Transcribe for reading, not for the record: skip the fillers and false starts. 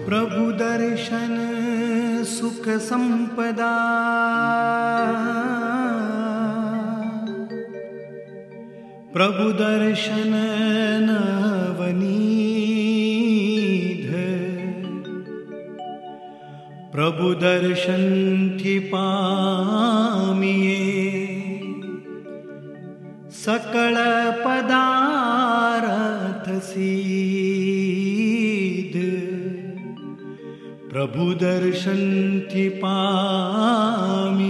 प्रभु दर्शन सुख संपदा, प्रभु दर्शन नवनीध, प्रभु दर्शन थी पामिए सकल पदार्थ सिद्ध, प्रभु दर्शन थी पामिए